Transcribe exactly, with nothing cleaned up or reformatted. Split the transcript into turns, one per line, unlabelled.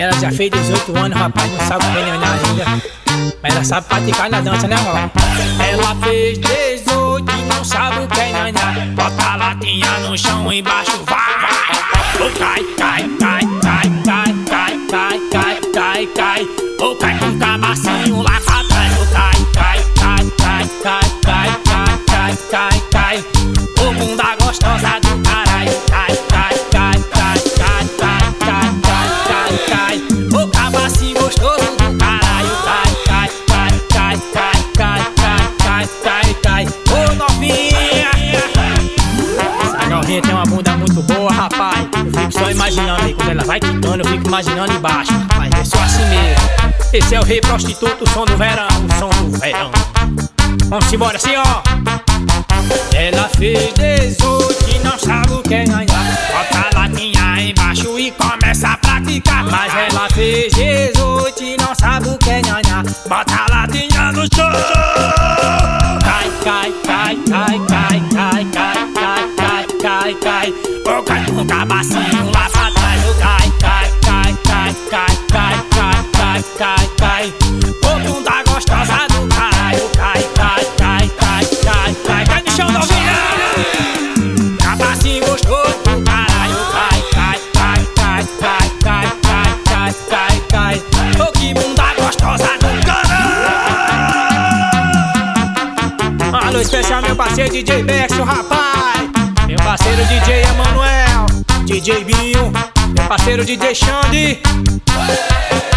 Ela já fez dezoito anos, rapaz, não sabe peneirar ainda. Mas ela sabe praticar na dança, né, amor? Ela fez dezoito e não sabe o que é nanhar. Bota a latinha no chão, embaixo vai. Oh, cai, cai, cai, cai, cai, cai, cai, cai, cai, cai. Oh, cai com o cabacinho lá pra trás. Oh, cai, cai, cai, cai, cai, cai, cai, cai, cai, cai. Oh, bunda gostosa do caralho. Cai, cai, cai, cai, cai, cai, cai, cai, cai, cai. Oh, cabacinho gostoso do caralho. Cai, cai, cai, cai, cai, cai, cai, cai, cai. Oh, novinha. Essa novinha tem uma bunda muito boa, rapaz. Eu fico só imaginando aí, quando ela vai quicando, eu fico imaginando embaixo. Mas é só assim mesmo. Esse é o rei prostituto, o som do verão, o som do verão. Vamos embora assim, ó. Ela fez dezoito e não sabe o que é ganhar. Bota a latinha embaixo e começa a praticar. Mas ela fez dezoito e não sabe o que é ganhar. Bota a latinha no chão. Cai, cai, cai, cai, cai, cai, cai, cai, cai, cai, cai. Oh, cai com o cabacinho lá pra trás. Oh, cai, cai, cai, cai, cai, cai, cai, cai, cai, cai. Oh, bunda gostosa do caralho. Cai, cai, cai, cai, cai, cai. Cai no chão, novinha. Cabacinho gostoso do caralho. Cai, cai, cai, cai, cai, cai, cai, cai, cai, cai. Oh, que bunda gostosa do caralho. Alô especial, meu parceiro D J Bexo, rapaz. Meu parceiro D J Emanuel, D J Binho, meu parceiro D J Xande.